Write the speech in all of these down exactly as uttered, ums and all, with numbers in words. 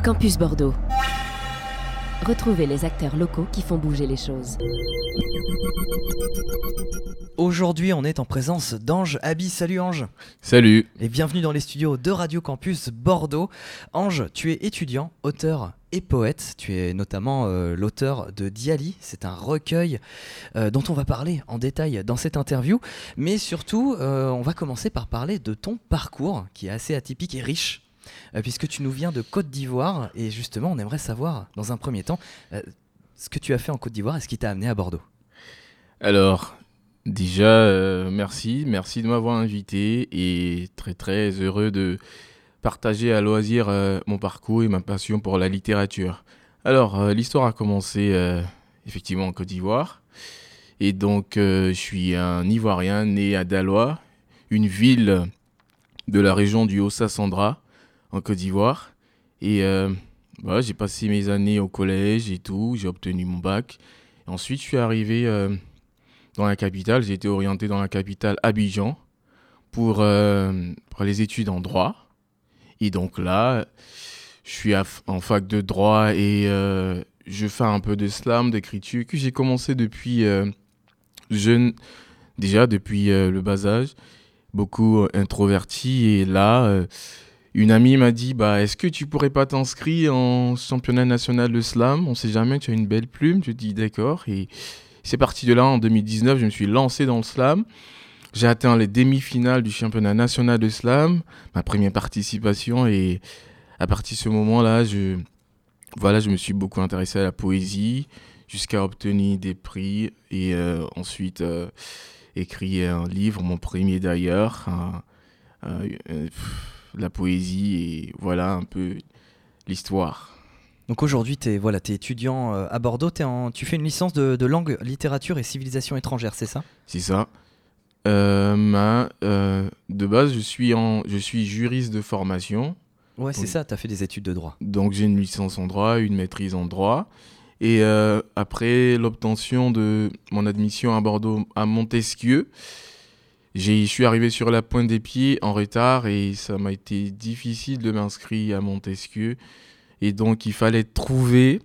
Campus Bordeaux. Retrouvez les acteurs locaux qui font bouger les choses. Aujourd'hui, on est en présence d'Ange Haby. Salut Ange. Salut. Et bienvenue dans les studios de Radio Campus Bordeaux. Ange, tu es étudiant, auteur et poète. Tu es notamment euh, l'auteur de Diali. C'est un recueil euh, dont on va parler en détail dans cette interview. Mais surtout, euh, on va commencer par parler de ton parcours qui est assez atypique et riche. Euh, puisque tu nous viens de Côte d'Ivoire. Et justement, on aimerait savoir, dans un premier temps, euh, ce que tu as fait en Côte d'Ivoire et ce qui t'a amené à Bordeaux. Alors, déjà, euh, merci. Merci de m'avoir invité et très très heureux de partager à loisir euh, mon parcours et ma passion pour la littérature. Alors, euh, l'histoire a commencé euh, effectivement en Côte d'Ivoire. Et donc, euh, je suis un Ivoirien né à Daloa, une ville de la région du Haut-Sassandra, en Côte d'Ivoire. Et euh, voilà, j'ai passé mes années au collège et tout, j'ai obtenu mon bac. Et ensuite, je suis arrivé euh, dans la capitale, j'ai été orienté dans la capitale Abidjan pour, euh, pour les études en droit. Et donc là, je suis à, en fac de droit et euh, je fais un peu de slam, d'écriture, que j'ai commencé depuis euh, jeune, déjà depuis euh, le bas âge, beaucoup euh, introverti. Et là, euh, une amie m'a dit, bah, est-ce que tu pourrais pas t'inscrire en championnat national de slam ? On sait jamais, tu as une belle plume. Je dis d'accord. Et c'est parti de là, en deux mille dix-neuf, je me suis lancé dans le slam. J'ai atteint les demi-finales du championnat national de slam, ma première participation. Et à partir de ce moment-là, je, voilà, je me suis beaucoup intéressé à la poésie, jusqu'à obtenir des prix. Et euh, ensuite, euh, écrit un livre, mon premier d'ailleurs, un, un, un, la poésie, et voilà un peu l'histoire. Donc aujourd'hui, tu es voilà, t'es étudiant euh, à Bordeaux, t'es en, tu fais une licence de, de langue, littérature et civilisation étrangère, c'est ça ? C'est ça. Euh, ma, euh, de base, je suis, en, je suis juriste de formation. Ouais, c'est Oui. ça, tu as fait des études de droit. Donc j'ai une licence en droit, une maîtrise en droit. Et euh, après l'obtention de mon admission à Bordeaux, à Montesquieu, J'ai, je suis arrivé sur la pointe des pieds en retard et ça m'a été difficile de m'inscrire à Montesquieu. Et donc, il fallait trouver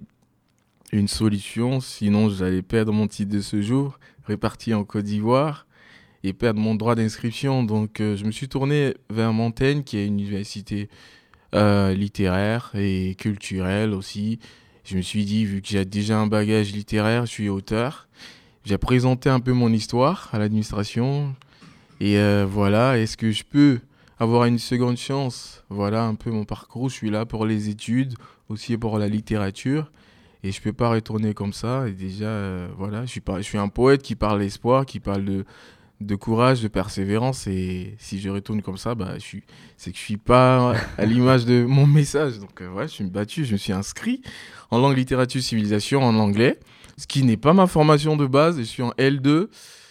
une solution, sinon j'allais perdre mon titre de séjour, réparti en Côte d'Ivoire, et perdre mon droit d'inscription. Donc, euh, je me suis tourné vers Montaigne, qui est une université euh, littéraire et culturelle aussi. Je me suis dit, vu que j'ai déjà un bagage littéraire, je suis auteur, j'ai présenté un peu mon histoire à l'administration. Et euh, voilà, est-ce que je peux avoir une seconde chance ? Voilà un peu mon parcours. Je suis là pour les études, aussi pour la littérature. Et je ne peux pas retourner comme ça. Et déjà, euh, voilà, je suis, pas, je suis un poète qui parle d'espoir, qui parle de, de courage, de persévérance. Et si je retourne comme ça, bah, je suis, c'est que je ne suis pas à l'image de mon message. Donc, euh, ouais, je suis battu, je me suis inscrit en langue, littérature, civilisation, en anglais. Ce qui n'est pas ma formation de base. Et je suis en L deux.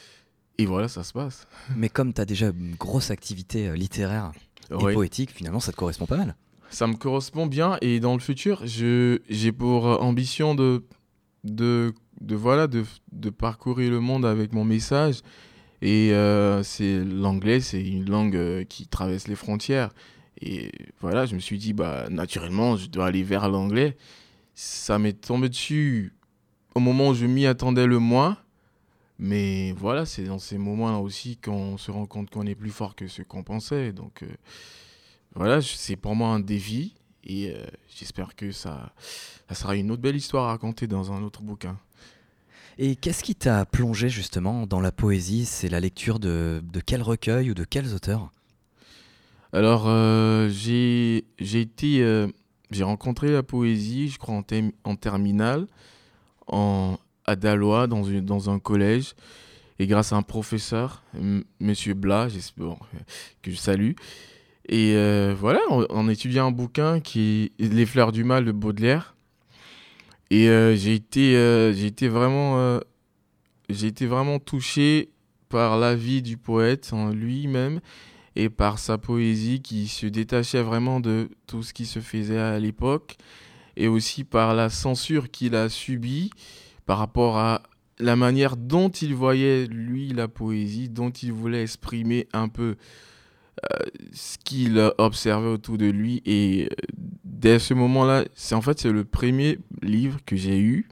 Et voilà, ça se passe. Mais comme tu as déjà une grosse activité euh, littéraire et Oui. poétique, finalement, ça te correspond pas mal. Ça me correspond bien et dans le futur, je, j'ai pour ambition de, de, de, voilà, de, de parcourir le monde avec mon message. Et euh, c'est, l'anglais, c'est une langue euh, qui traverse les frontières. Et voilà, je me suis dit, bah, naturellement, je dois aller vers l'anglais. Ça m'est tombé dessus au moment où je m'y attendais le moins. Mais voilà, c'est dans ces moments-là aussi qu'on se rend compte qu'on est plus fort que ce qu'on pensait. Donc euh, voilà, c'est pour moi un défi et euh, j'espère que ça, ça sera une autre belle histoire à raconter dans un autre bouquin. Et qu'est-ce qui t'a plongé justement dans la poésie ? C'est la lecture de, de quel recueil ou de quels auteurs ? Alors, euh, j'ai, j'ai été, euh, j'ai rencontré la poésie, je crois, en, thème, en terminale, en, à Daloa, dans, une, dans un collège. Et grâce à un professeur, M. Monsieur Blas, j'espère que je salue. Et euh, voilà, on, on étudiait un bouquin qui est Les Fleurs du Mal de Baudelaire. Et euh, j'ai, été, euh, j'ai, été vraiment, euh, j'ai été vraiment touché par la vie du poète en lui-même et par sa poésie qui se détachait vraiment de tout ce qui se faisait à l'époque et aussi par la censure qu'il a subie par rapport à la manière dont il voyait, lui, la poésie, dont il voulait exprimer un peu euh, ce qu'il observait autour de lui et dès ce moment-là, c'est en fait c'est le premier livre que j'ai eu,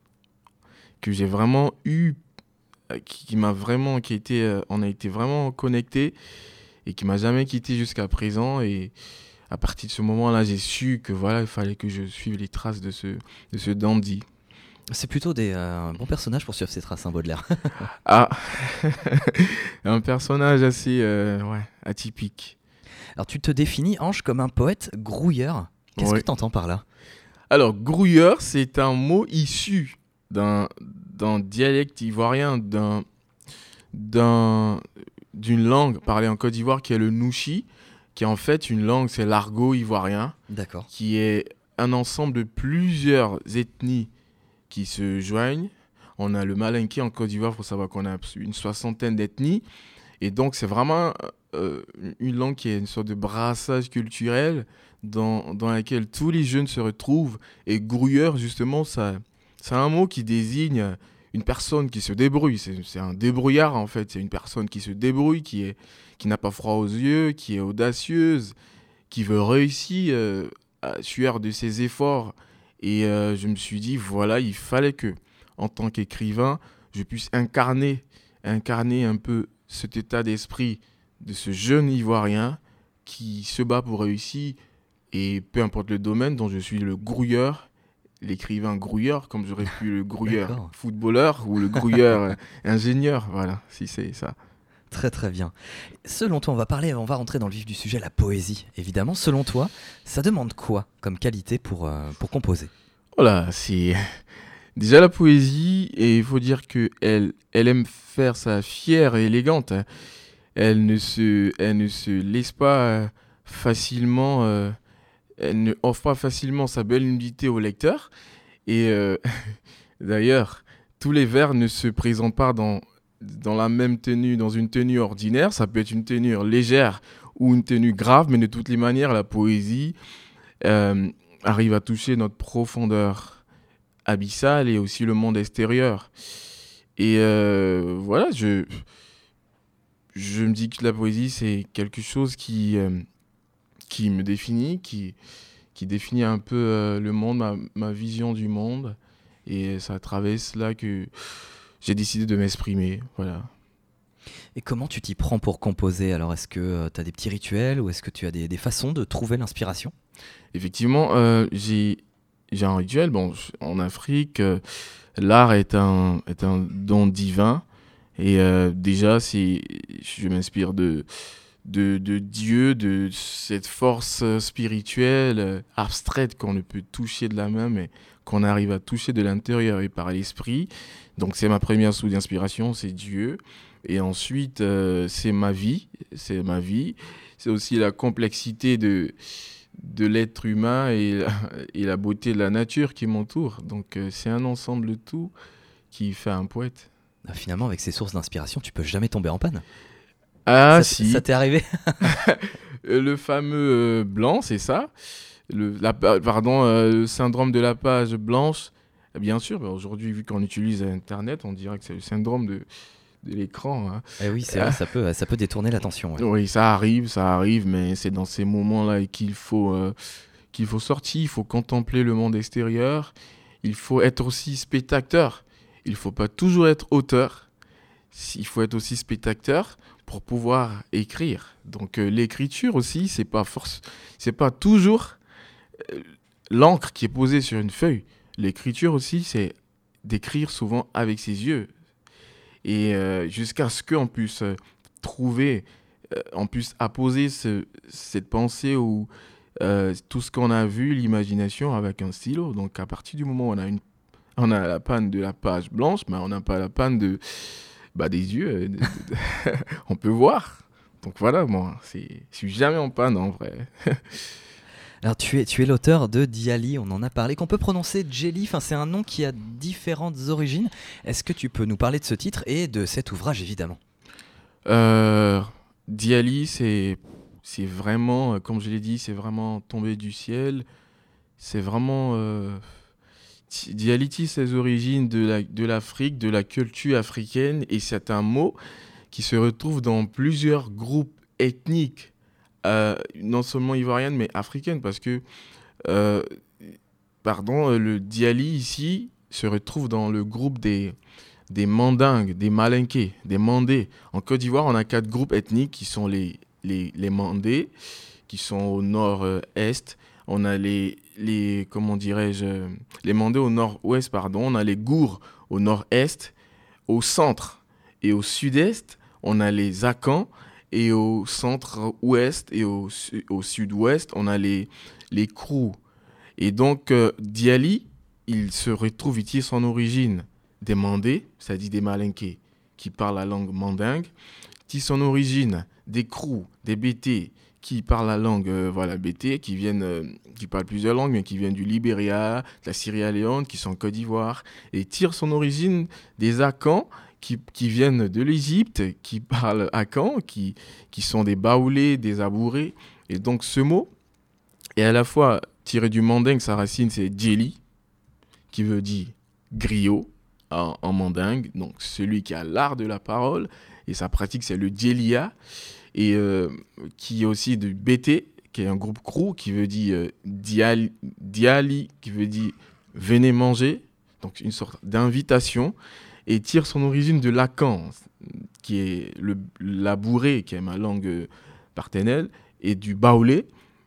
que j'ai vraiment eu, euh, qui, qui m'a vraiment, qui était, euh, on a été vraiment connectés et qui m'a jamais quitté jusqu'à présent. Et à partir de ce moment-là, j'ai su que voilà, il fallait que je suive les traces de ce, de ce dandy. C'est plutôt des euh, bons personnages pour suivre ces traces, hein, Baudelaire. Ah, un personnage assez euh, ouais, atypique. Alors tu te définis, Ange, comme un poète grouilleur. Qu'est-ce Ouais. que tu entends par là? Alors, grouilleur, c'est un mot issu d'un, d'un dialecte ivoirien, d'un, d'un, d'une langue parlée en Côte d'Ivoire qui est le nouchi, qui est en fait une langue, c'est l'argot ivoirien, D'accord. qui est un ensemble de plusieurs ethnies qui se joignent. On a le Malinké en Côte d'Ivoire, il faut savoir qu'on a une soixantaine d'ethnies. Et donc, c'est vraiment euh, une langue qui est une sorte de brassage culturel dans, dans laquelle tous les jeunes se retrouvent. Et grouilleur, justement, ça, c'est un mot qui désigne une personne qui se débrouille. C'est, c'est un débrouillard, en fait. C'est une personne qui se débrouille, qui, est, qui n'a pas froid aux yeux, qui est audacieuse, qui veut réussir euh, à sueur de ses efforts. Et euh, je me suis dit, voilà, il fallait que, en tant qu'écrivain, je puisse incarner, incarner un peu cet état d'esprit de ce jeune Ivoirien qui se bat pour réussir. Et peu importe le domaine dont je suis le grouilleur, l'écrivain grouilleur, comme j'aurais pu le grouilleur D'accord. footballeur ou le grouilleur euh, ingénieur, voilà, si c'est ça. Très très bien. Selon toi, on va parler, on va rentrer dans le vif du sujet, la poésie, évidemment. Selon toi, ça demande quoi comme qualité pour, euh, pour composer? Voilà, c'est déjà la poésie, et il faut dire qu'elle elle aime faire ça fière et élégante. Hein. Elle ne se, elle ne se laisse pas euh, facilement, euh, elle ne offre pas facilement sa belle nudité au lecteur. Et euh, d'ailleurs, tous les vers ne se présentent pas dans, dans la même tenue, dans une tenue ordinaire. Ça peut être une tenue légère ou une tenue grave, mais de toutes les manières, la poésie euh, arrive à toucher notre profondeur abyssale et aussi le monde extérieur. Et euh, voilà, je, je me dis que la poésie, c'est quelque chose qui, euh, qui me définit, qui, qui définit un peu euh, le monde, ma, ma vision du monde. Et c'est à travers cela que j'ai décidé de m'exprimer. Voilà. Et comment tu t'y prends pour composer? Alors, est-ce que tu as des petits rituels ou est-ce que tu as des, des façons de trouver l'inspiration? Effectivement, euh, j'ai, j'ai un rituel. Bon, en Afrique, euh, l'art est un, est un don divin. Et euh, déjà, c'est, je m'inspire de, de, de Dieu, de cette force spirituelle, euh, abstraite, qu'on ne peut toucher de la main, mais qu'on arrive à toucher de l'intérieur et par l'esprit. Donc, c'est ma première source d'inspiration, c'est Dieu. Et ensuite, euh, c'est ma vie. C'est ma vie. C'est aussi la complexité de, de l'être humain et la, et la beauté de la nature qui m'entoure. Donc, euh, c'est un ensemble de tout qui fait un poète. Ah, finalement, avec ces sources d'inspiration, tu peux jamais tomber en panne. Ah, ça, si. Ça t'est arrivé? Le fameux euh, blanc, c'est ça. Le, la, pardon, euh, le syndrome de la page blanche. Bien sûr, bah aujourd'hui, vu qu'on utilise Internet, on dirait que c'est le syndrome de, de l'écran. Hein. Eh oui, c'est vrai, ça peut, ça peut détourner l'attention. Ouais. Oui, ça arrive, ça arrive, mais c'est dans ces moments-là qu'il faut, euh, qu'il faut sortir, il faut contempler le monde extérieur, il faut être aussi spectateur. Il ne faut pas toujours être auteur, il faut être aussi spectateur pour pouvoir écrire. Donc euh, l'écriture aussi, c'est pas force, c'est pas toujours euh, l'encre qui est posée sur une feuille. L'écriture aussi, c'est d'écrire souvent avec ses yeux. Et euh, jusqu'à ce qu'on puisse euh, trouver, euh, on puisse apposer ce, cette pensée ou euh, tout ce qu'on a vu, l'imagination avec un stylo. Donc à partir du moment où on a, une, on a la panne de la page blanche, mais on n'a pas la panne de, bah, des yeux. Euh, de, de, de, on peut voir. Donc voilà, moi, c'est, je suis jamais en panne en vrai. Alors tu es, tu es l'auteur de Djali, on en a parlé, qu'on peut prononcer Djeli, enfin, c'est un nom qui a différentes origines. Est-ce que tu peux nous parler de ce titre et de cet ouvrage, évidemment? euh, Djali, c'est, c'est vraiment, comme je l'ai dit, c'est vraiment tombé du ciel. C'est vraiment... Euh, Djali tisse ses origines de, la, de l'Afrique, de la culture africaine, et c'est un mot qui se retrouve dans plusieurs groupes ethniques. Euh, non seulement ivoirienne, mais africaine, parce que Euh, pardon, euh, le Diali ici se retrouve dans le groupe des, des Mandingues, des Malinqués, des Mandés. En Côte d'Ivoire, on a quatre groupes ethniques qui sont les, les, les Mandés, qui sont au nord-est. On a les, les comment dirais-je, les Mandés au nord-ouest, pardon. On a les Gours au nord-est. Au centre et au sud-est, on a les Akans. Et au centre-ouest et au, su- au sud-ouest, on a les, les Krous. Et donc, euh, Diali, il se retrouve, il tire son origine des Mandés, c'est-à-dire des Malinqués, qui parlent la langue mandingue. Il tire son origine des Krous, des Bétés, qui parlent la langue euh, voilà, Bété, qui, viennent, euh, qui parlent plusieurs langues, mais qui viennent du Libéria, de la Sierra Leone, qui sont en Côte d'Ivoire. Et il tire son origine des Akans, qui, qui viennent de l'Égypte, qui parlent Akan, qui, qui sont des Baoulés, des Abourés. Et donc, ce mot est à la fois tiré du mandingue, sa racine c'est Djeli, qui veut dire griot en, en mandingue, donc celui qui a l'art de la parole, et sa pratique c'est le djelia, et euh, qui est aussi de Bété, qui est un groupe crew, qui veut dire euh, diali, diali, qui veut dire venez manger, donc une sorte d'invitation, et tire son origine de l'Akan, qui est le labouré, qui est ma langue euh, paternelle, et du baoulé,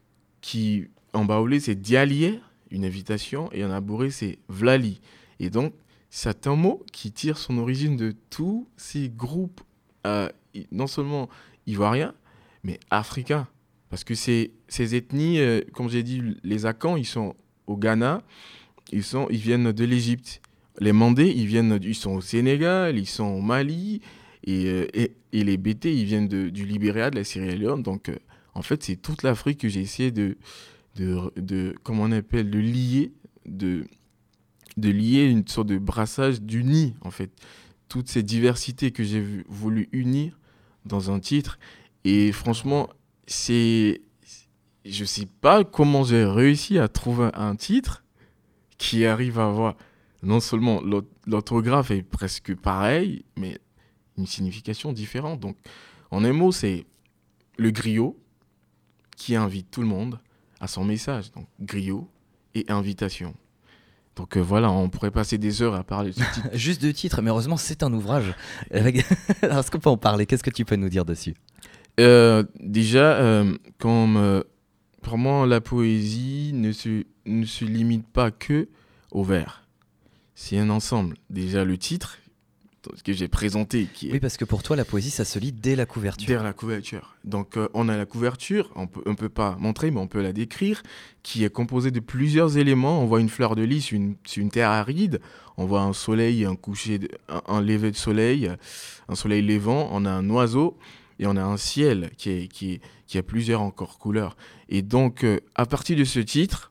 qui en baoulé c'est dialier, une invitation, et en abouré c'est vlali. Et donc, c'est un mot qui tire son origine de tous ces groupes, euh, non seulement ivoiriens, mais africains. Parce que ces, ces ethnies, euh, comme j'ai dit, les Akans, ils sont au Ghana, ils, sont, ils viennent de l'Égypte. Les Mandés, ils, viennent, ils sont au Sénégal, ils sont au Mali, et, euh, et, et les Bétés, ils viennent de, du Libéria, de la Sierra Leone. Donc, euh, en fait, c'est toute l'Afrique que j'ai essayé de, de, de, comment on appelle, de lier, de, de lier une sorte de brassage, d'unir, en fait, toutes ces diversités que j'ai vu, voulu unir dans un titre. Et franchement, c'est, je ne sais pas comment j'ai réussi à trouver un titre qui arrive à avoir non seulement l'orthographe est presque pareil, mais une signification différente. Donc, en un mot, c'est le griot qui invite tout le monde à son message. Donc, griot et invitation. Donc euh, voilà, on pourrait passer des heures à parler de ce titre. Juste deux titres, mais heureusement, c'est un ouvrage. Avec... Alors, est-ce qu'on peut en parler? Qu'est-ce que tu peux nous dire dessus? euh, Déjà, euh, comme euh, pour moi, la poésie ne se, ne se limite pas que au vers. C'est un ensemble. Déjà, le titre que j'ai présenté, qui est Oui, parce que pour toi, la poésie, ça se lit dès la couverture. dès la couverture. Donc, euh, on a la couverture, on peut, on peut pas montrer, mais on peut la décrire, qui est composée de plusieurs éléments. On voit une fleur de lys sur une, sur une terre aride. On voit un soleil, un coucher, de, un, un lever de soleil, un soleil levant. On a un oiseau et on a un ciel qui, est, qui, est, qui a plusieurs encore couleurs. Et donc, euh, à partir de ce titre,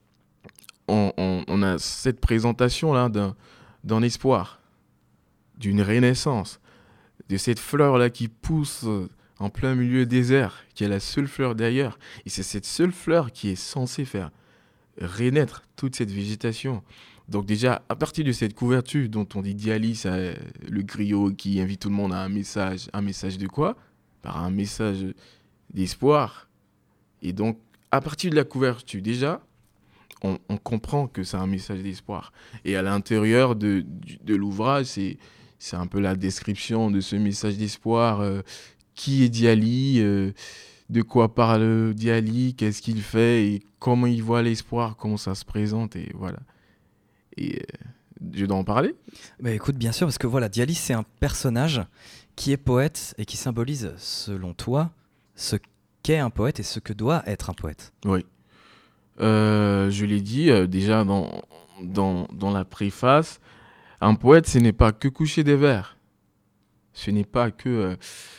on, on, on a cette présentation-là d'un, d'un espoir, d'une renaissance, de cette fleur-là qui pousse en plein milieu désert, qui est la seule fleur d'ailleurs. Et c'est cette seule fleur qui est censée faire renaître toute cette végétation. Donc déjà, à partir de cette couverture dont on dit Diali, ça, le griot qui invite tout le monde à un message, un message de quoi? Par un message d'espoir. Et donc, à partir de la couverture, déjà, on, on comprend que c'est un message d'espoir. Et à l'intérieur de, de, de l'ouvrage, c'est, c'est un peu la description de ce message d'espoir. Euh, qui est Diali, euh, de quoi parle Diali, qu'est-ce qu'il fait, et comment il voit l'espoir, comment ça se présente, et voilà. Et euh, je dois en parler? Bah écoute, bien sûr, parce que voilà, Diali, c'est un personnage qui est poète et qui symbolise, selon toi, ce qu'est un poète et ce que doit être un poète. Oui. Euh, je l'ai dit euh, déjà dans, dans, dans la préface, un poète, ce n'est pas que coucher des vers. Ce n'est pas que... Euh,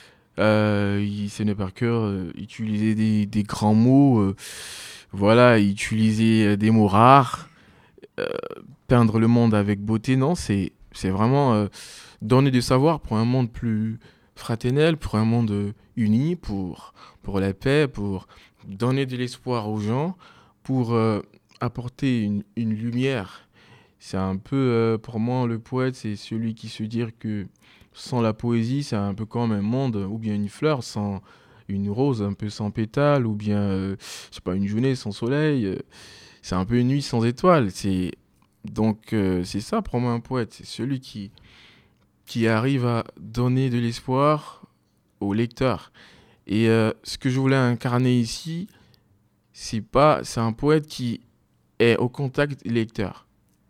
Euh, il, ce n'est pas que euh, utiliser des, des grands mots, euh, voilà, utiliser des mots rares, euh, peindre le monde avec beauté, non, c'est, c'est vraiment euh, donner du savoir pour un monde plus fraternel, pour un monde euh, uni, pour, pour la paix, pour donner de l'espoir aux gens, pour euh, apporter une, une lumière. C'est un peu, euh, pour moi, le poète, c'est celui qui se dit que sans la poésie, c'est un peu comme un monde, ou bien une fleur sans une rose un peu sans pétales, ou bien, euh, je sais pas, une journée sans soleil. Euh, c'est un peu une nuit sans étoiles. C'est, donc, euh, c'est ça pour moi un poète. C'est celui qui, qui arrive à donner de l'espoir au lecteur. Et euh, ce que je voulais incarner ici, c'est pas, c'est un poète qui est au contact des lecteurs.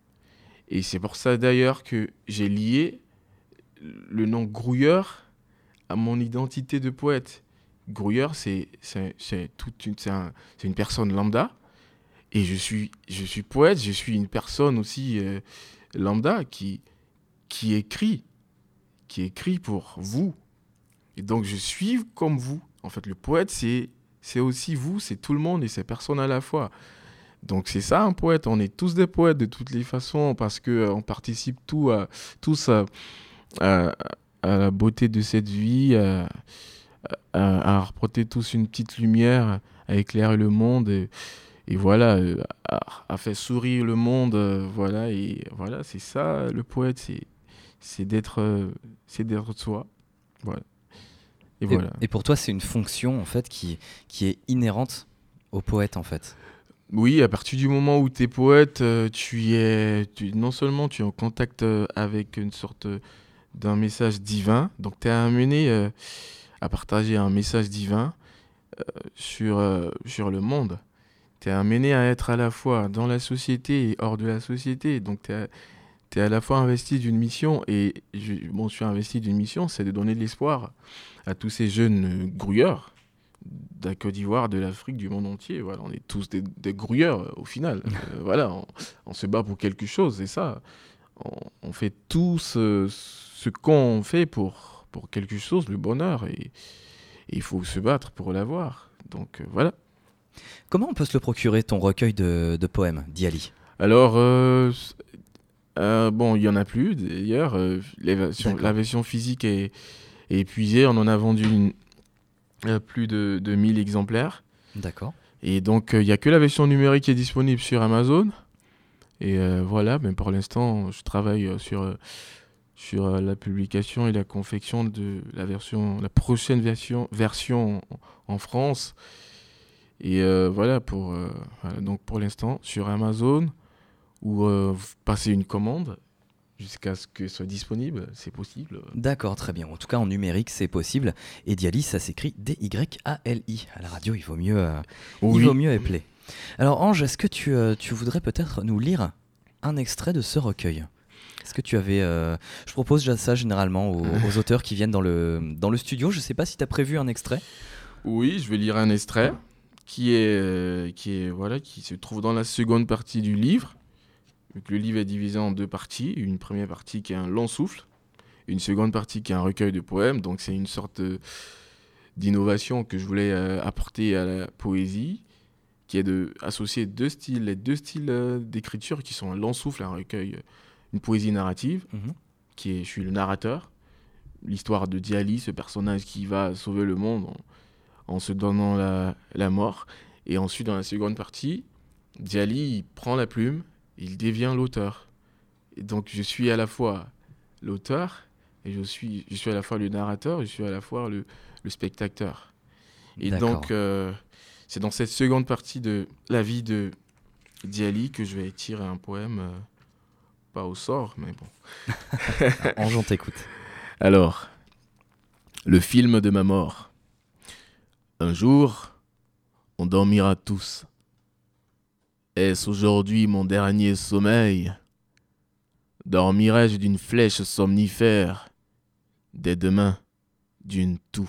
Et c'est pour ça d'ailleurs que j'ai lié le nom Grouilleur à mon identité de poète. Grouilleur, c'est, c'est, c'est, toute une, c'est, un, c'est une personne lambda. Et je suis, je suis poète, je suis une personne aussi euh, lambda qui, qui écrit, qui écrit pour vous. Et donc, je suis comme vous. En fait, le poète, c'est, c'est aussi vous, c'est tout le monde et c'est personne à la fois. Donc, c'est ça un poète. On est tous des poètes de toutes les façons parce qu'on euh, participe tout à, tous à, à, à la beauté de cette vie, à, à, à apporter tous une petite lumière, à éclairer le monde. Et, et voilà, euh, à, à faire sourire le monde. Euh, voilà, et voilà, c'est ça le poète, c'est, c'est, d'être, euh, c'est d'être soi. Voilà. Et, et, voilà. et pour toi, c'est une fonction en fait qui, qui est inhérente au poète en fait. Oui, à partir du moment où tu es poète, euh, tu es, tu, non seulement tu es en contact euh, avec une sorte d'un message divin, donc tu es amené euh, à partager un message divin euh, sur, euh, sur le monde. Tu es amené à être à la fois dans la société et hors de la société, donc tu es tu es à la fois investi d'une mission, et je, bon, je suis investi d'une mission, c'est de donner de l'espoir à tous ces jeunes euh, grouilleurs de la Côte d'Ivoire, de l'Afrique, du monde entier. Voilà, on est tous des, des grouilleurs euh, au final. Euh, voilà, on, on se bat pour quelque chose, c'est ça. On, on fait tout ce, ce qu'on fait pour, pour quelque chose, le bonheur, et il faut se battre pour l'avoir. Donc euh, voilà. Comment on peut se le procurer, ton recueil de, de poèmes, Diali ? Alors, euh, euh, bon, il n'y en a plus d'ailleurs. Euh, les versions, la version physique est, est épuisée. On en a vendu une, euh, plus de, de mille exemplaires. D'accord. Et donc, il euh, n'y a que la version numérique qui est disponible sur Amazon. Et euh, voilà, mais pour l'instant, je travaille euh, sur, euh, sur euh, la publication et la confection de la version, la prochaine version, version en, en France. Et euh, voilà, pour, euh, voilà, donc pour l'instant, sur Amazon, ou euh, passer une commande jusqu'à ce que ce soit disponible, c'est possible. D'accord, très bien. En tout cas, en numérique, c'est possible. Et Diali, ça s'écrit D Y A L I. À la radio, il vaut mieux, euh, Oui. il vaut mieux épeler. Alors, Ange, est-ce que tu, euh, tu voudrais peut-être nous lire un extrait de ce recueil ? Est-ce que tu avais... Euh... Je propose déjà ça généralement aux, aux auteurs qui viennent dans le, dans le studio. Je ne sais pas si tu as prévu un extrait. Oui, je vais lire un extrait qui, est, euh, qui, est, voilà, qui se trouve dans la seconde partie du livre. Le livre est divisé en deux parties. Une première partie qui est un long souffle, une seconde partie qui est un recueil de poèmes. Donc c'est une sorte d'innovation que je voulais euh, apporter à la poésie, qui est d'associer deux styles, les deux styles euh, d'écriture qui sont un long souffle, un recueil, une poésie narrative, mmh. qui est, je suis le narrateur, l'histoire de Diali, ce personnage qui va sauver le monde en, en se donnant la, la mort. Et ensuite, dans la seconde partie, Diali il prend la plume, il devient l'auteur. Et donc, je suis à la fois l'auteur et je suis, je suis à la fois le narrateur, je suis à la fois le, le spectateur. Et D'accord. donc, euh, c'est dans cette seconde partie de la vie de Diali que je vais tirer un poème, euh, pas au sort, mais bon. Ange, on t'écoute. Alors, le film de ma mort. Un jour, on dormira tous. Est-ce aujourd'hui mon dernier sommeil ? Dormirai-je d'une flèche somnifère ? Dès demain, d'une toux.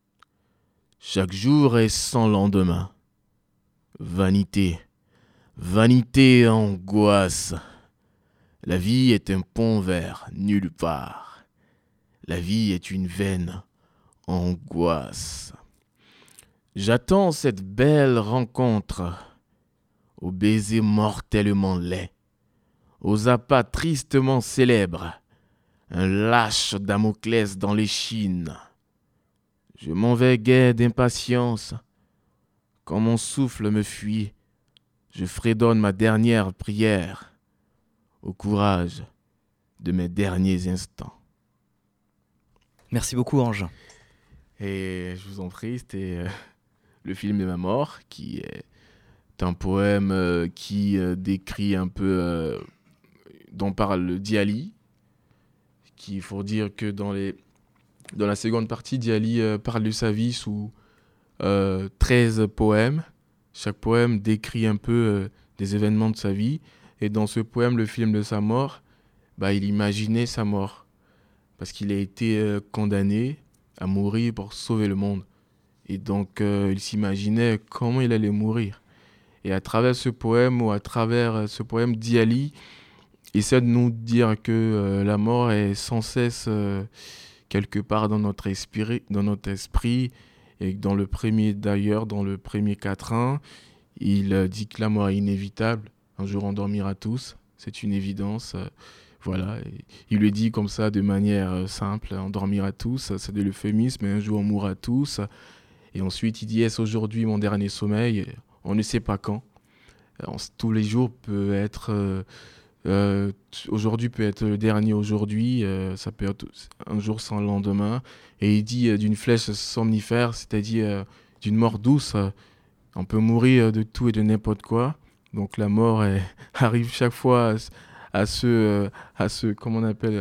Chaque jour est sans lendemain. Vanité, vanité, angoisse. La vie est un pont vers nulle part. La vie est une vaine angoisse. J'attends cette belle rencontre, aux baisers mortellement laids, aux appâts tristement célèbres, un lâche Damoclès dans l'échine. Je m'en vais gai d'impatience. Quand mon souffle me fuit, je fredonne ma dernière prière au courage de mes derniers instants. Merci beaucoup, Ange. Et je vous en prie, c'était euh, le film de ma mort qui est c'est un poème euh, qui euh, décrit un peu, euh, dont parle Djali, qu'il faut dire que dans, les, dans la seconde partie, Djali euh, parle de sa vie sous euh, treize poèmes. Chaque poème décrit un peu euh, des événements de sa vie. Et dans ce poème, le film de sa mort, bah, il imaginait sa mort. Parce qu'il a été euh, condamné à mourir pour sauver le monde. Et donc, euh, il s'imaginait comment il allait mourir. Et à travers ce poème, ou à travers ce poème, Djali essaie de nous dire que euh, la mort est sans cesse euh, quelque part dans notre esprit, dans notre esprit. Et dans le premier, d'ailleurs, dans le premier quatrain, il euh, dit que la mort est inévitable. Un jour, on dormira tous. C'est une évidence. Euh, voilà. Et il le dit comme ça, de manière euh, simple. On dormira tous. C'est de l'euphémisme. Mais un jour, on mourra tous. Et ensuite, il dit, est-ce aujourd'hui mon dernier sommeil ? On ne sait pas quand. On, tous les jours peut être... Euh, euh, aujourd'hui peut être le dernier aujourd'hui. Euh, ça peut être un jour sans lendemain. Et il dit euh, d'une flèche somnifère, c'est-à-dire euh, d'une mort douce. Euh, on peut mourir de tout et de n'importe quoi. Donc la mort est, arrive chaque fois à, à ce... Euh, à ce comment on appelle,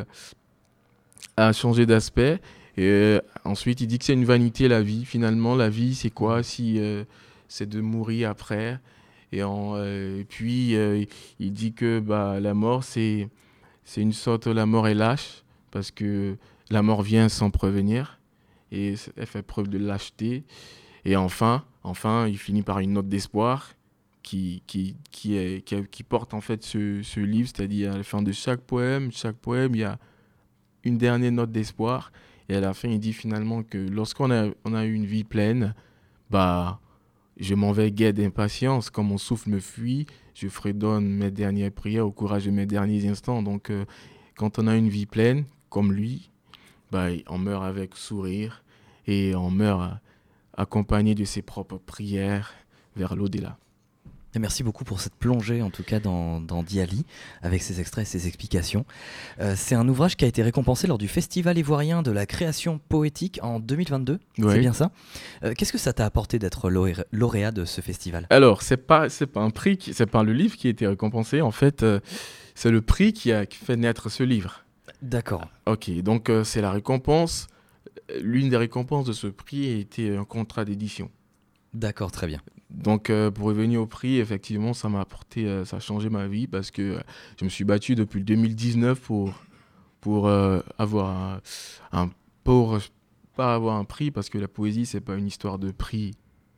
à changer d'aspect. Et euh, ensuite, il dit que c'est une vanité, la vie. Finalement, la vie, c'est quoi si euh, c'est de mourir après. Et, en, euh, et puis, euh, il dit que bah, la mort, c'est, c'est une sorte... La mort est lâche, parce que la mort vient sans prévenir. Et elle fait preuve de lâcheté. Et enfin, enfin il finit par une note d'espoir qui, qui, qui, est, qui, qui porte en fait ce, ce livre. C'est-à-dire, à la fin de chaque poème, chaque poème, il y a une dernière note d'espoir. Et à la fin, il dit finalement que lorsqu'on a, on a eu une vie pleine, bah, je m'en vais gai d'impatience. Quand mon souffle me fuit, je fredonne mes dernières prières au courage de mes derniers instants. Donc, euh, quand on a une vie pleine, comme lui, bah, on meurt avec sourire et on meurt accompagné de ses propres prières vers l'au-delà. Et merci beaucoup pour cette plongée, en tout cas dans, dans Djali, avec ses extraits et ses explications. Euh, c'est un ouvrage qui a été récompensé lors du Festival ivoirien de la création poétique en deux mille vingt-deux, ouais. C'est bien ça. Euh, qu'est-ce que ça t'a apporté d'être lauré- lauréat de ce festival ? Alors, c'est pas, c'est pas un prix, qui, c'est pas le livre qui a été récompensé, en fait, euh, c'est le prix qui a fait naître ce livre. D'accord. Ok, donc euh, c'est la récompense. L'une des récompenses de ce prix a été un contrat d'édition. D'accord, très bien. Donc, euh, pour revenir au prix, effectivement, ça m'a apporté, euh, ça a changé ma vie parce que euh, je me suis battu depuis le deux mille dix-neuf pour, pour euh, avoir un, un pour pas avoir un prix, parce que la poésie, c'est pas une histoire de prix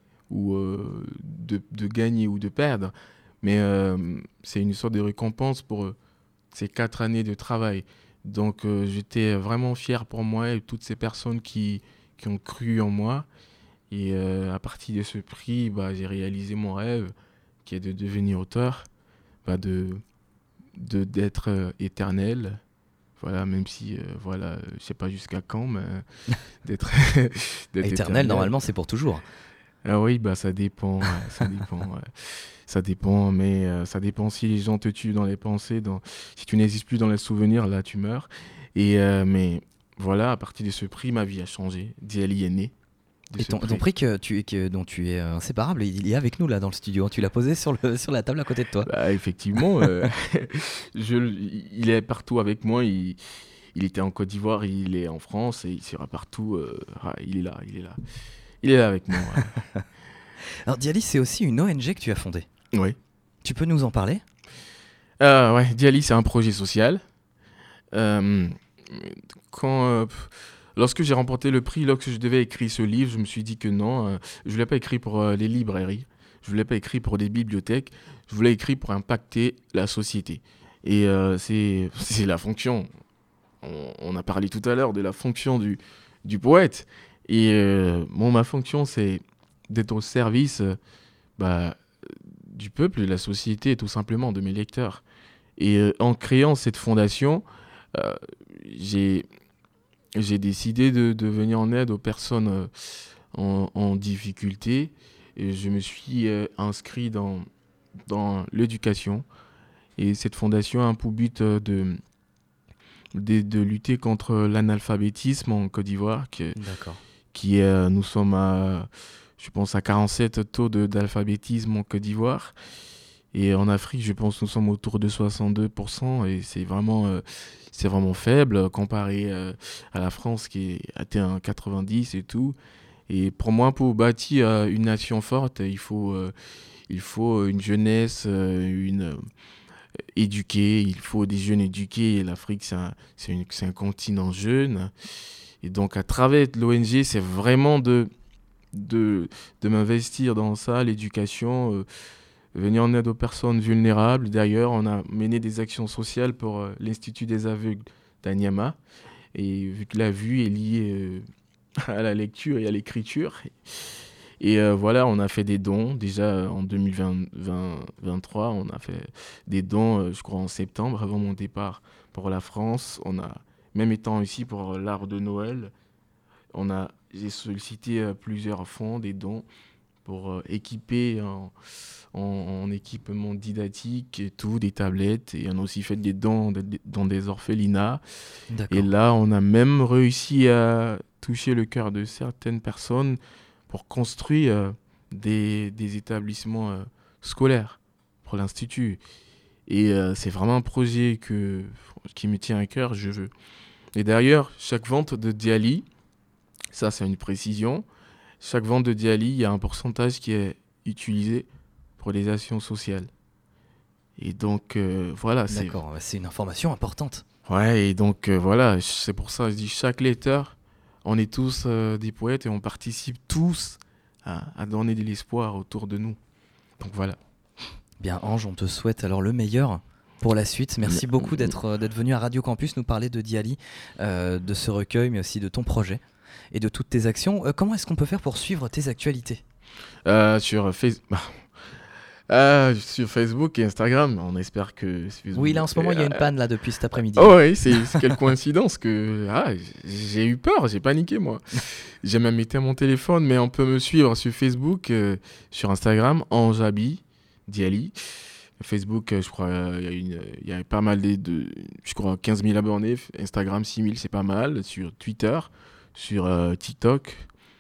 ou euh, de, de gagner ou de perdre, mais euh, c'est une sorte de récompense pour euh, ces quatre années de travail. Donc, euh, j'étais vraiment fier pour moi et toutes ces personnes qui, qui ont cru en moi. Et euh, à partir de ce prix, bah, j'ai réalisé mon rêve, qui est de devenir auteur, bah, de, de, d'être euh, éternel. Voilà, même si, euh, voilà, je ne sais pas jusqu'à quand, mais d'être, d'être éternel, éternel. normalement, c'est pour toujours. Ah oui, bah, ça dépend, ouais, ça dépend, ouais. Ça dépend, mais euh, ça dépend si les gens te tuent dans les pensées, dans... si tu n'existes plus dans les souvenirs, là, tu meurs. Et, euh, mais voilà, à partir de ce prix, ma vie a changé. Djali est né. Et ton, ton prix que tu, que, dont tu es inséparable, il est avec nous là dans le studio. Tu l'as posé sur, le, sur la table à côté de toi. Bah, effectivement, euh, je, il est partout avec moi. Il, il était en Côte d'Ivoire, il est en France et il sera partout. Euh, ah, il est là, il est là. Il est là avec moi. Ouais. Alors Djali, c'est aussi une O N G que tu as fondée. Oui. Tu peux nous en parler ? euh, Ouais, Djali, c'est un projet social. Euh, quand... Euh, Lorsque j'ai remporté le prix, lorsque je devais écrire ce livre, je me suis dit que non, euh, je ne voulais pas écrire pour euh, les librairies, je ne voulais pas écrire pour des bibliothèques, je voulais écrire pour impacter la société. Et euh, c'est, c'est la fonction, on, on a parlé tout à l'heure de la fonction du, du poète. Et euh, bon, ma fonction, c'est d'être au service euh, bah, du peuple, de la société, tout simplement, de mes lecteurs. Et euh, en créant cette fondation, euh, j'ai... J'ai décidé de, de venir en aide aux personnes euh, en, en difficulté et je me suis euh, inscrit dans, dans l'éducation. Et cette fondation a pour but euh, de, de, de lutter contre l'analphabétisme en Côte d'Ivoire. Qui, D'accord. qui est, nous sommes à, je pense, à quarante-sept taux de, d'alphabétisme en Côte d'Ivoire. Et en Afrique, je pense que nous sommes autour de soixante-deux pour cent et c'est vraiment, euh, c'est vraiment faible comparé euh, à la France qui est atteint quatre-vingt-dix et tout. Et pour moi, pour bâtir euh, une nation forte, il faut, euh, il faut une jeunesse euh, une, euh, éduquée, il faut des jeunes éduqués. Et l'Afrique, c'est un, c'est, une, c'est un continent jeune. Et donc, à travers l'O N G, c'est vraiment de, de, de m'investir dans ça, l'éducation, euh, venir en aide aux personnes vulnérables. D'ailleurs, on a mené des actions sociales pour euh, l'Institut des aveugles d'Anyama. Et vu que la vue est liée euh, à la lecture et à l'écriture. Et euh, voilà, on a fait des dons. Déjà euh, en deux mille vingt-trois, on a fait des dons, euh, je crois, en septembre, avant mon départ pour la France. On a, même étant ici pour euh, l'arbre de Noël, on a, j'ai sollicité euh, plusieurs fonds, des dons, pour euh, équiper en, en, en équipement didactique et tout, des tablettes. Et on a aussi fait des dons de, de, dans des orphelinats. D'accord. Et là, on a même réussi à toucher le cœur de certaines personnes pour construire euh, des, des établissements euh, scolaires pour l'Institut. Et euh, c'est vraiment un projet que, qui me tient à cœur, je veux. Et d'ailleurs, chaque vente de Djali, ça c'est une précision, chaque vente de Djali, il y a un pourcentage qui est utilisé pour les actions sociales. Et donc, euh, voilà. D'accord, c'est... c'est une information importante. Ouais, et donc, euh, voilà, c'est pour ça que je dis, chaque lecteur, on est tous euh, des poètes et on participe tous à, à donner de l'espoir autour de nous. Donc, voilà. Bien, Ange, on te souhaite alors le meilleur pour la suite. Merci beaucoup d'être, euh, d'être venu à Radio Campus nous parler de Djali, euh, de ce recueil, mais aussi de ton projet et de toutes tes actions. Euh, comment est-ce qu'on peut faire pour suivre tes actualités ? euh, sur, face... euh, sur Facebook et Instagram, on espère que... Facebook... Oui, là en ce moment, il y a une panne là depuis cet après-midi. Oh oui, c'est, c'est quelle coïncidence que... Ah, j'ai eu peur, j'ai paniqué moi. J'ai même été à mon téléphone, mais on peut me suivre sur Facebook, euh, sur Instagram, Anjabi, Djali. Facebook, je crois, il y a une, il y a pas mal de, de, je crois, quinze mille abonnés. Instagram, six mille, c'est pas mal. Sur Twitter, sur euh, TikTok.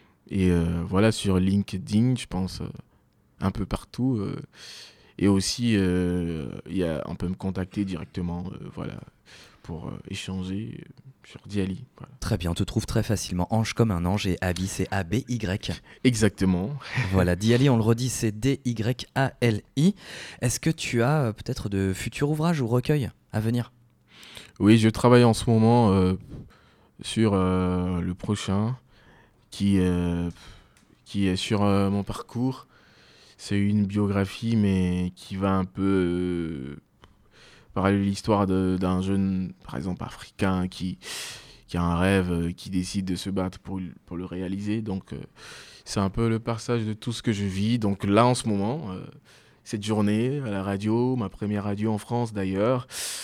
Et euh, voilà, sur LinkedIn, je pense, euh, un peu partout. Euh, et aussi, euh, y a, on peut me contacter directement, euh, voilà, pour euh, échanger sur Djali. Voilà. Très bien, on te trouve très facilement. Ange comme un ange et Abi, c'est A B Y. Exactement. Voilà, Djali, on le redit, c'est D Y A L I. Est-ce que tu as euh, peut-être de futurs ouvrages ou recueils à venir ? Oui, je travaille en ce moment euh, sur euh, le prochain, qui, euh, qui est sur euh, mon parcours. C'est une biographie, mais qui va un peu euh, parler de l'histoire de, d'un jeune, par exemple, africain qui, qui a un rêve, euh, qui décide de se battre pour, pour le réaliser. Donc, euh, c'est un peu le passage de tout ce que je vis. Donc là, en ce moment, euh, cette journée à la radio, ma première radio en France d'ailleurs,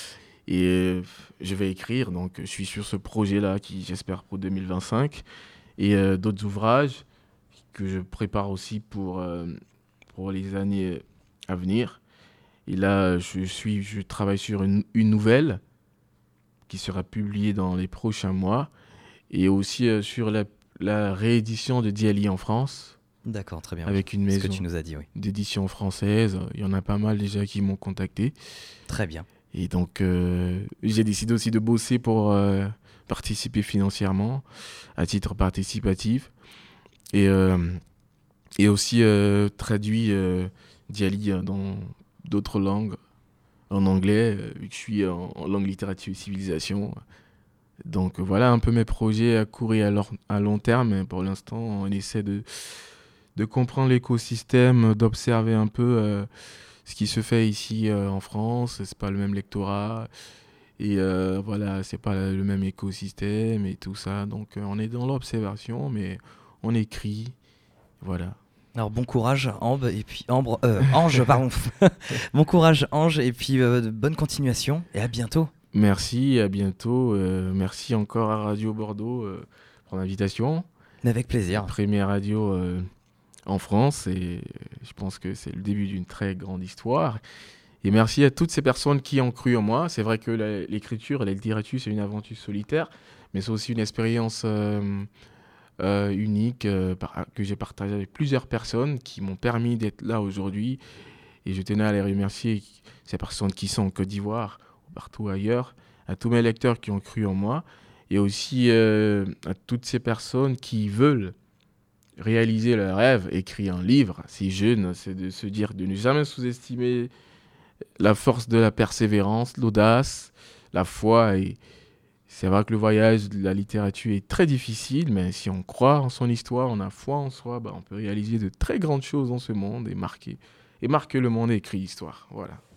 et euh, je vais écrire. Donc, je suis sur ce projet-là qui, j'espère, pour deux mille vingt-cinq. Et euh, d'autres ouvrages que je prépare aussi pour, euh, pour les années à venir. Et là, je, suis, je travaille sur une, une nouvelle qui sera publiée dans les prochains mois. Et aussi euh, sur la, la réédition de Djali en France. D'accord, très bien. Avec une maison ce que tu nous as dit, oui. d'édition française. Il y en a pas mal déjà qui m'ont contacté. Très bien. Et donc, euh, j'ai décidé aussi de bosser pour... Euh, participer financièrement à titre participatif et, euh, et aussi euh, traduit euh, Djali dans d'autres langues, en anglais, euh, vu que je suis en, en langue littérature et civilisation. Donc voilà un peu mes projets à court et à, leur, à long terme. Pour l'instant, on essaie de, de comprendre l'écosystème, d'observer un peu euh, ce qui se fait ici euh, en France. C'est pas le même lectorat. Et euh, voilà, c'est pas le même écosystème et tout ça. Donc, euh, on est dans l'observation, mais on écrit. Voilà. Alors, bon courage, Ambre, et puis Ambre, euh, Ange, pardon. Bon courage, Ange, et puis euh, bonne continuation, et à bientôt. Merci, à bientôt. Euh, merci encore à Radio Bordeaux euh, pour l'invitation. Avec plaisir. Première radio euh, en France, et je pense que c'est le début d'une très grande histoire. Et merci à toutes ces personnes qui ont cru en moi. C'est vrai que la, l'écriture et la littérature, c'est une aventure solitaire, mais c'est aussi une expérience euh, euh, unique euh, par- que j'ai partagé avec plusieurs personnes qui m'ont permis d'être là aujourd'hui. Et je tenais à les remercier, ces personnes qui sont en Côte d'Ivoire ou partout ailleurs, à tous mes lecteurs qui ont cru en moi, et aussi euh, à toutes ces personnes qui veulent réaliser leur rêve, écrire un livre, si jeune, c'est de se dire de ne jamais sous-estimer la force de la persévérance, l'audace, la foi. Et c'est vrai que le voyage de la littérature est très difficile, mais si on croit en son histoire, on a foi en soi, bah, on peut réaliser de très grandes choses dans ce monde et marquer, et marquer le monde et écrire l'histoire. Voilà.